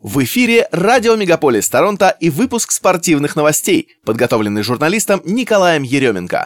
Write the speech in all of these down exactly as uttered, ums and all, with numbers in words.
В эфире радио Мегаполис Торонто и выпуск спортивных новостей, подготовленный журналистом Николаем Еременко.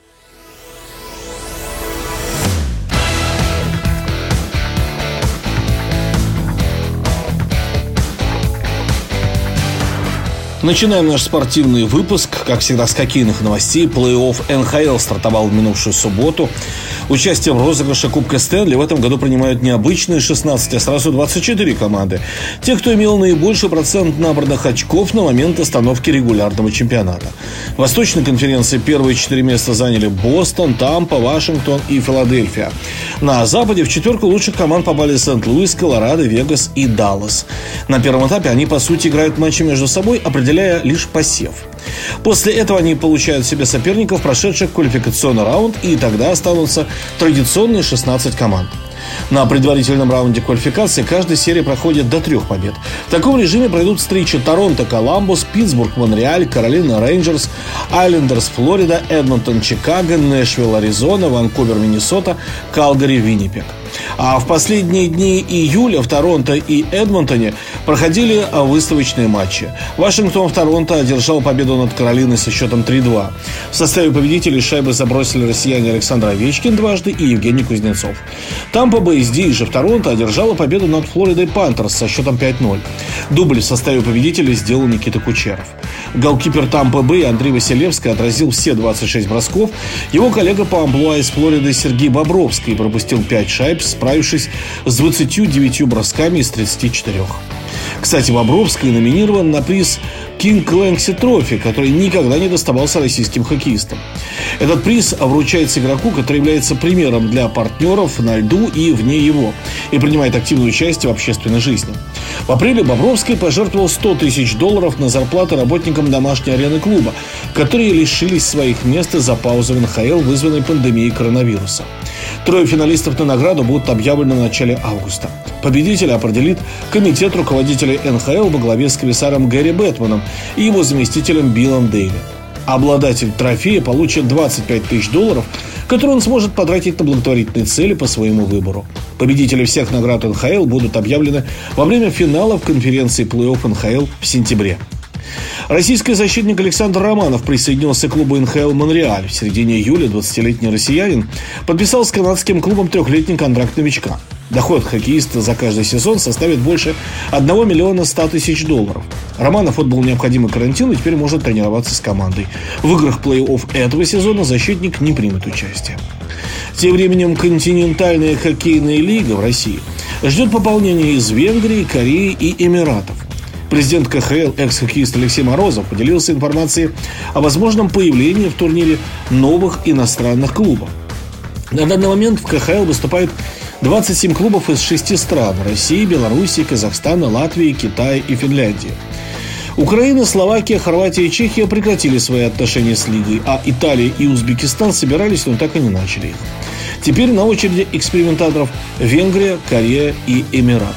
Начинаем наш спортивный выпуск, как всегда, с хоккейных новостей. Плей-офф эн ха эл стартовал в минувшую субботу. Участие в розыгрыше Кубка Стэнли в этом году принимают не обычные шестнадцать, а сразу двадцать четыре команды. Те, кто имел наибольший процент набранных очков на момент остановки регулярного чемпионата. В Восточной конференции первые четыре места заняли Бостон, Тампа, Вашингтон и Филадельфия. На Западе в четверку лучших команд попали Сент-Луис, Колорадо, Вегас и Даллас. На первом этапе они, по сути, играют матчи между собой, определяя лишь посев. После этого они получают себе соперников, прошедших квалификационный раунд, и тогда останутся традиционные шестнадцать команд. На предварительном раунде квалификации каждая серия проходит до трех побед. В таком режиме пройдут встречи Торонто, Коламбус, Питтсбург, Монреаль, Каролина, Рейнджерс, Айлендерс, Флорида, Эдмонтон, Чикаго, Нэшвилл, Аризона, Ванкувер, Миннесота, Калгари, Виннипег. А в последние дни июля в Торонто и Эдмонтоне проходили выставочные матчи. Вашингтон в Торонто одержал победу над Каролиной со счетом три-два. В составе победителей шайбы забросили россияне Александр Овечкин дважды и Евгений Кузнецов. Тампа Бэй здесь же в Торонто одержала победу над Флоридой Пантерс со счетом пять-ноль. Дубль в составе победителей сделал Никита Кучеров. Голкипер Тампа Бэй Андрей Василевский отразил все двадцать шесть бросков. Его коллега по амплуа из Флориды Сергей Бобровский пропустил пять шайб, справившись с двадцатью девятью бросками из тридцати четырёх. Кстати, Бобровский номинирован на приз Кинг Лэнкси Трофи, который никогда не доставался российским хоккеистам. Этот приз вручается игроку, который является примером для партнеров на льду и вне его, и принимает активное участие в общественной жизни. В апреле Бобровский пожертвовал сто тысяч долларов на зарплаты работникам домашней арены клуба, которые лишились своих мест из-за паузы в эн ха эл, вызванной пандемией коронавируса. Трое финалистов на награду будут объявлены в начале августа. Победителя определит комитет руководителей эн ха эл во главе с комиссаром Гэри Бэтманом и его заместителем Биллом Дейли. Обладатель трофея получит двадцать пять тысяч долларов, которые он сможет потратить на благотворительные цели по своему выбору. Победители всех наград эн ха эл будут объявлены во время финала в конференции плей-офф эн ха эл в сентябре. Российский защитник Александр Романов присоединился к клубу эн ха эл Монреаль. В середине июля двадцатилетний россиянин подписал с канадским клубом трехлетний контракт новичка. Доход хоккеиста за каждый сезон составит больше одного миллиона ста тысяч долларов. Романов отбыл необходимый карантин и теперь может тренироваться с командой. В играх плей-офф этого сезона защитник не примет участие. Тем временем континентальная хоккейная лига в России ждет пополнения из Венгрии, Кореи и Эмиратов. Президент ка ха эл, экс-хоккеист Алексей Морозов, поделился информацией о возможном появлении в турнире новых иностранных клубов. На данный момент в ка ха эл выступает двадцать семь клубов из шести стран – России, Белоруссии, Казахстана, Латвии, Китая и Финляндии. Украина, Словакия, Хорватия и Чехия прекратили свои отношения с лигой, а Италия и Узбекистан собирались, но так и не начали их. Теперь на очереди экспериментаторов Венгрия, Корея и Эмираты.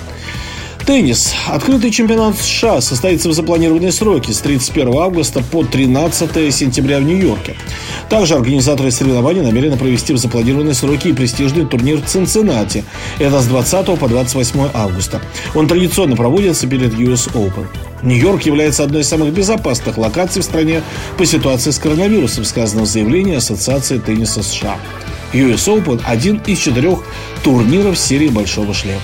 Теннис. Открытый чемпионат США состоится в запланированные сроки с тридцать первого августа по тринадцатого сентября в Нью-Йорке. Также организаторы соревнований намерены провести в запланированные сроки и престижный турнир в Цинциннати. Это с двадцатого по двадцать восьмое августа. Он традиционно проводится перед ю эс Open. Нью-Йорк является одной из самых безопасных локаций в стране по ситуации с коронавирусом, сказано в заявлении Ассоциации тенниса США. ю эс Open – один из четырех турниров серии «Большого шлема».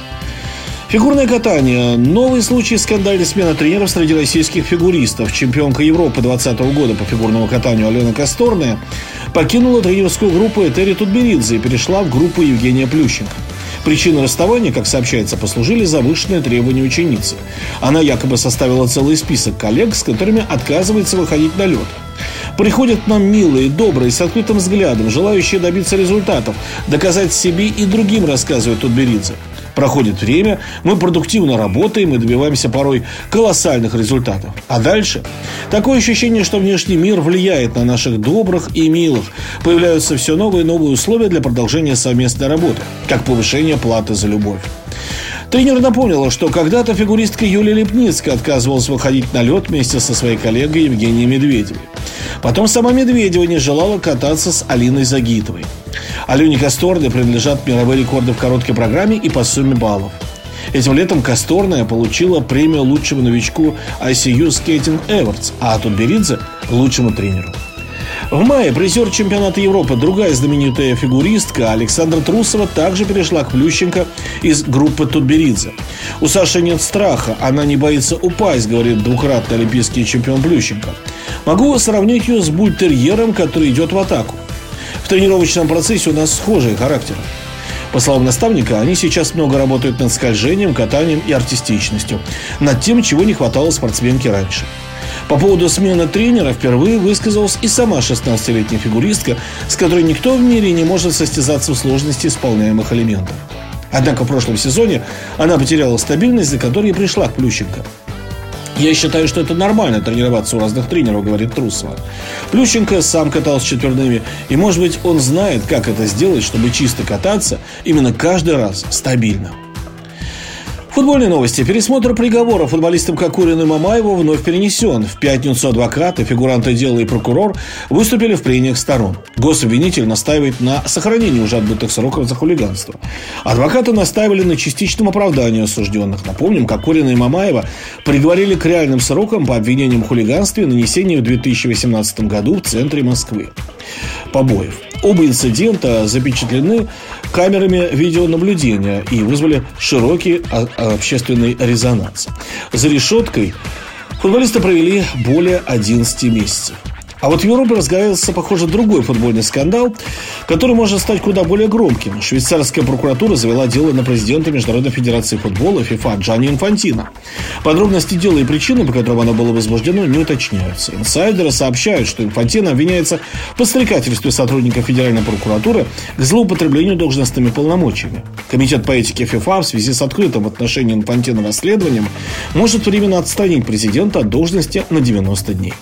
Фигурное катание. Новый случай скандальной смены тренеров среди российских фигуристов. Чемпионка Европы двадцатого года по фигурному катанию Алена Косторная покинула тренерскую группу Этери Тутберидзе и перешла в группу Евгения Плющенко. Причиной расставания, как сообщается, послужили завышенные требования ученицы. Она якобы составила целый список коллег, с которыми отказывается выходить на лед. Приходят к нам милые, добрые, с открытым взглядом, желающие добиться результатов, доказать себе и другим, рассказывает Тутберидзе. Проходит время, мы продуктивно работаем и добиваемся порой колоссальных результатов. А дальше? Такое ощущение, что внешний мир влияет на наших добрых и милых. Появляются все новые и новые условия для продолжения совместной работы, как повышение платы за любовь. Тренер напомнила, что когда-то фигуристка Юлия Лепницкая отказывалась выходить на лед вместе со своей коллегой Евгенией Медведевой. Потом сама Медведева не желала кататься с Алиной Загитовой. Алене Косторной принадлежат мировые рекорды в короткой программе и по сумме баллов. Этим летом Касторная получила премию лучшему новичку ай си ю Skating Awards, а Тутберидзе – лучшему тренеру. В мае призер чемпионата Европы, другая знаменитая фигуристка Александра Трусова, также перешла к Плющенко из группы Тутберидзе. «У Саши нет страха, она не боится упасть», говорит двукратный олимпийский чемпион Плющенко. «Могу сравнить ее с бультерьером, который идет в атаку. В тренировочном процессе у нас схожие характеры». По словам наставника, они сейчас много работают над скольжением, катанием и артистичностью, над тем, чего не хватало спортсменке раньше. По поводу смены тренера впервые высказалась и сама шестнадцатилетняя фигуристка, с которой никто в мире не может состязаться в сложности исполняемых элементов. Однако в прошлом сезоне она потеряла стабильность, за которой и пришла к Плющенко. «Я считаю, что это нормально тренироваться у разных тренеров», — говорит Трусова. Плющенко сам катался четверными, и, может быть, он знает, как это сделать, чтобы чисто кататься именно каждый раз стабильно. Футбольные новости. Пересмотр приговора футболистам Кокорину и Мамаеву вновь перенесен. В пятницу адвокаты, фигуранты дела и прокурор выступили в прениях сторон. Гособвинитель настаивает на сохранении уже отбытых сроков за хулиганство. Адвокаты настаивали на частичном оправдании осужденных. Напомним, Кокорина и Мамаева приговорили к реальным срокам по обвинениям в хулиганстве и нанесении в две тысячи восемнадцатом году в центре Москвы побоев. Оба инцидента запечатлены камерами видеонаблюдения и вызвали широкий общественный резонанс. За решеткой футболисты провели более одиннадцати месяцев. А вот в Европе разгорелся, похоже, другой футбольный скандал, который может стать куда более громким. Швейцарская прокуратура завела дело на президента Международной федерации футбола ФИФА Джанни Инфантино. Подробности дела и причины, по которым оно было возбуждено, не уточняются. Инсайдеры сообщают, что Инфантино обвиняется в подстрекательстве сотрудников Федеральной прокуратуры к злоупотреблению должностными полномочиями. Комитет по этике ФИФА в связи с открытым в отношении Инфантино расследованием может временно отстранить президента от должности на девяносто дней.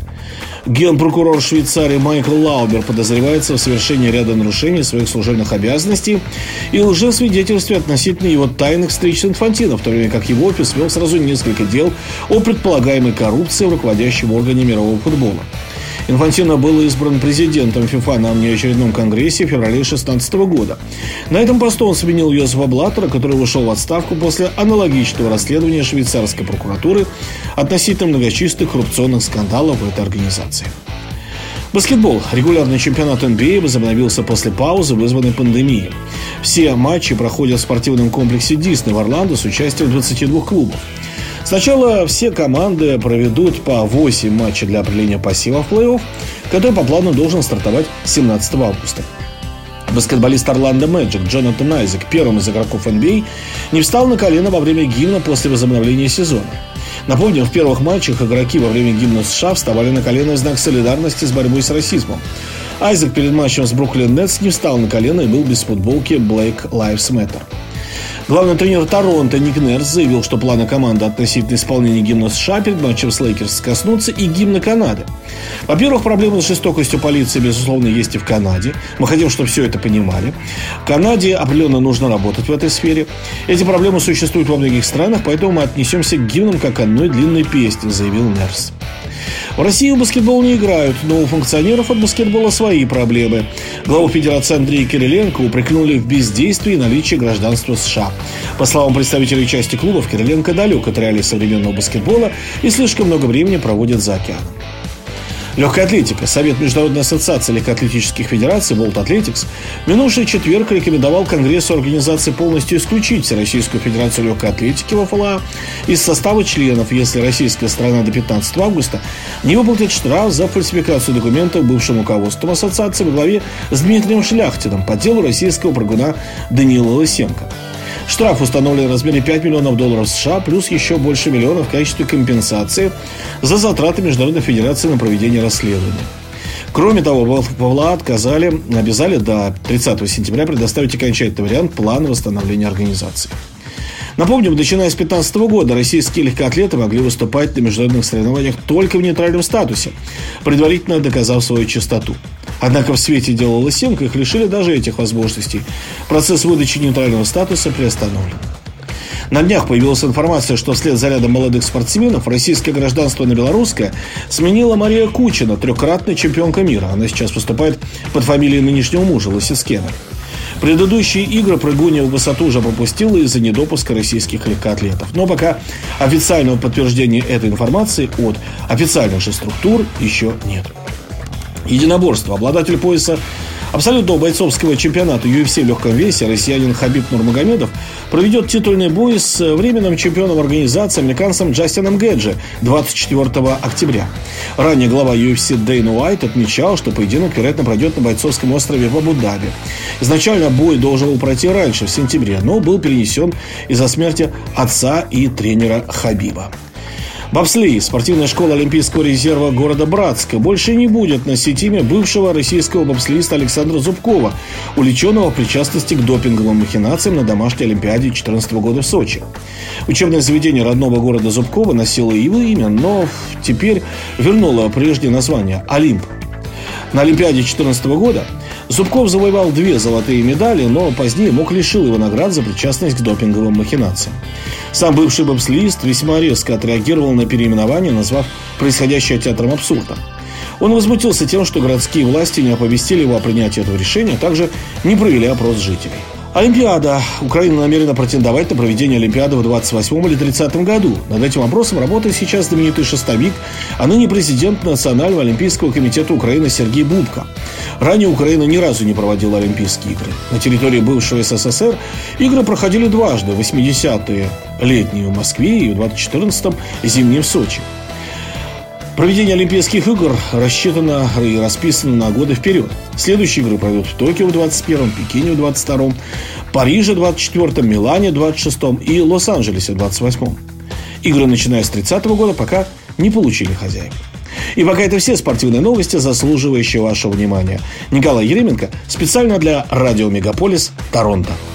Генпрокурор Швейцарии Майкл Лаубер подозревается в совершении ряда нарушений своих служебных обязанностей и лжесвидетельстве относительно его тайных встреч с Инфантино, в то время как его офис вел сразу несколько дел о предполагаемой коррупции в руководящем органе мирового футбола. Инфантино был избран президентом ФИФА на внеочередном конгрессе в феврале две тысячи шестнадцатого года. На этом посту он сменил Йозефа Блаттера, который вышел в отставку после аналогичного расследования швейцарской прокуратуры относительно многочисленных коррупционных скандалов в этой организации. Баскетбол. Регулярный чемпионат эн би эй возобновился после паузы, вызванной пандемией. Все матчи проходят в спортивном комплексе Дисней в Орландо с участием двадцати двух клубов. Сначала все команды проведут по восемь матчей для определения посева в плей-офф, который по плану должен стартовать семнадцатого августа. Баскетболист Орландо Мэджик Джонатан Айзек, первым из игроков эн би эй, не встал на колено во время гимна после возобновления сезона. Напомним, в первых матчах игроки во время гимна США вставали на колено в знак солидарности с борьбой с расизмом. Айзек перед матчем с Бруклин Нетс не встал на колено и был без футболки Black Lives Matter. Главный тренер Торонто Ник Нерс заявил, что планы команды относительно исполнения гимна США перед матчем с Лейкерс коснутся и гимна Канады. Во-первых, проблемы с жестокостью полиции, безусловно, есть и в Канаде. Мы хотим, чтобы все это понимали. Канаде определенно нужно работать в этой сфере. Эти проблемы существуют во многих странах, поэтому мы отнесемся к гимнам как к одной длинной песне, заявил Нерс. В России в баскетбол не играют, но у функционеров от баскетбола свои проблемы. Главу Федерации Андрея Кириленко упрекнули в бездействии и наличии гражданства США. По словам представителей части клубов, Кириленко далек от реалий современного баскетбола и слишком много времени проводит за океаном. Легкая атлетика. Совет Международной ассоциации легкоатлетических федераций World Athletics в минувший четверг рекомендовал Конгрессу организации полностью исключить Всероссийскую федерацию легкой атлетики в ФЛА из состава членов, если российская сторона до пятнадцатого августа не выплатит штраф за фальсификацию документов бывшим руководством ассоциации во главе с Дмитрием Шляхтиным по делу российского прыгуна Даниила Лысенко. Штраф установлен в размере пять миллионов долларов США, плюс еще больше миллионов в качестве компенсации за затраты Международной федерации на проведение расследования. Кроме того, в ФЛА отказали, обязали до тридцатого сентября предоставить окончательный вариант плана восстановления организации. Напомним, начиная с две тысячи пятнадцатого года российские легкоатлеты могли выступать на международных соревнованиях только в нейтральном статусе, предварительно доказав свою чистоту. Однако в свете дела Лысенко их лишили даже этих возможностей. Процесс выдачи нейтрального статуса приостановлен. На днях появилась информация, что вслед за рядом молодых спортсменов российское гражданство на белорусское сменила Мария Кучина, трехкратная чемпионка мира. Она сейчас выступает под фамилией нынешнего мужа Лысецкена. Предыдущие игры прыгунья в высоту уже пропустила из-за недопуска российских легкоатлетов. Но пока официального подтверждения этой информации от официальных же структур еще нет. Единоборство. Обладатель пояса абсолютного бойцовского чемпионата ю эф си в легком весе россиянин Хабиб Нурмагомедов проведет титульный бой с временным чемпионом организации американцем Джастином Геджи двадцать четвёртого октября. Ранее глава ю эф си Дэйн Уайт отмечал, что поединок, вероятно, пройдет на бойцовском острове в Абу-Даби. Изначально бой должен был пройти раньше, в сентябре, но был перенесен из-за смерти отца и тренера Хабиба. Бобслей. Спортивная школа Олимпийского резерва города Братска больше не будет носить имя бывшего российского бобслеиста Александра Зубкова, увлеченного в причастности к допинговым махинациям на домашней Олимпиаде две тысячи четырнадцатого года в Сочи. Учебное заведение родного города Зубкова носило его имя, но теперь вернуло прежнее название – «Олимп». На Олимпиаде две тысячи четырнадцатого года Зубков завоевал две золотые медали, но позднее МОК лишил его наград за причастность к допинговым махинациям. Сам бывший бобслеист весьма резко отреагировал на переименование, назвав происходящее театром абсурда. Он возмутился тем, что городские власти не оповестили его о принятии этого решения, а также не провели опрос жителей. Олимпиада. Украина намерена претендовать на проведение Олимпиады в двадцать восьмом или тридцатом году. Над этим вопросом работает сейчас знаменитый шестовик, а ныне президент Национального олимпийского комитета Украины Сергей Бубка. Ранее Украина ни разу не проводила Олимпийские игры. На территории бывшего эс эс эс эр игры проходили дважды: в восьмидесятые летние в Москве и в двадцать четырнадцатом зимние в Сочи. Проведение Олимпийских игр рассчитано и расписано на годы вперед. Следующие игры пройдут в Токио в двадцать первом, Пекине в двадцать втором, Париже в двадцать четвёртом, Милане в двадцать шестом и Лос-Анджелесе в двадцать восьмом. Игры, начиная с тридцатого года, пока не получили хозяев. И пока это все спортивные новости, заслуживающие вашего внимания. Николай Еременко специально для Радио Мегаполис, Торонто.